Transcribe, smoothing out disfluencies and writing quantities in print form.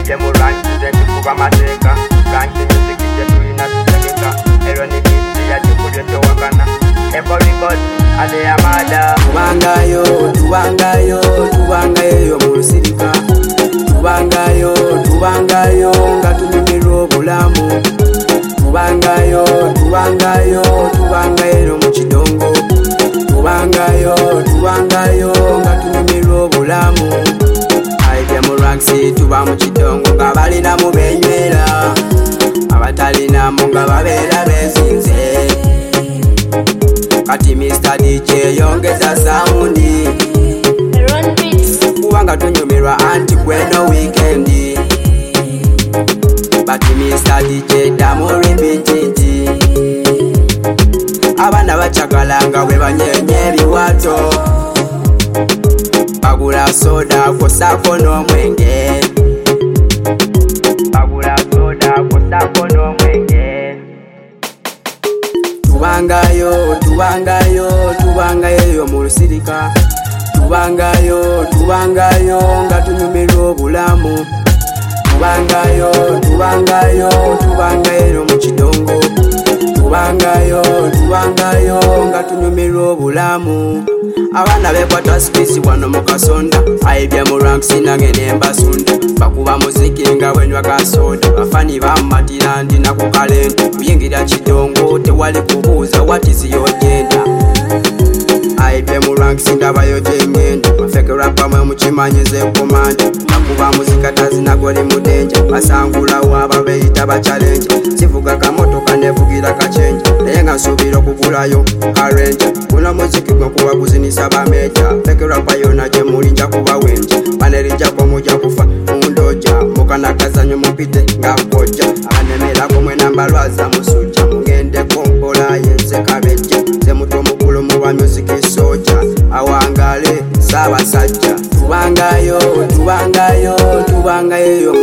aibye mu rank zentikuba amateka rank music je tulina tutegeka ero ni bisi ya tukulyo tewakana Echo Records ade amada tubangayo mu lusirika tubangayo nga tunyumirwa obulamu tubangayo mu kidongo tubangayo nga tunyumirwa obulamu aibye mu ranks tuba mu kidongo nga balinamu benywera abatalinamu nga babeera bezinze kati Mr. DJ yongeza saundi kubanga tunyumirwa anti gweno weekendi bati Mr. DJ damu repeatiti abana bachakalanga bwe banyenye ebiwato bagula soda kosako n'omwenge tubangayo mu lusirika tubangayo nga tunyumirwa obulamu tubangayo mu kidongo tubangayo nga tunyumirwa obulamu abana bekwata spisi wano mu kasonda aibye mu ranks nange nembasunda bakuba muziki nga bwenywa kasoda bafani bamumatira ndi naku kalenda kuyingira kidongo tewali kubuuza what is your gender aibye mu ranks ndabayo gyengenda bafekera pamwe mukimanyize komanda bakuba muzika tazinagoli mudenja basangulawo ababeyita bacalenja sivuga kamotoka nevugira kachenja naye nga nsuubira okugulayo karenja guno muziki gwe kuba guzinisa bameja fekera payona gye muli nja kubawenja banerijjako mujja kufa mundoja mukanakazanyo mupite nga nkojja abanemerako mwenambalwaza musujja mugendeko mpola yensekabejja ze muto omukulu muba musiki soja awangale saabasajja tubangayo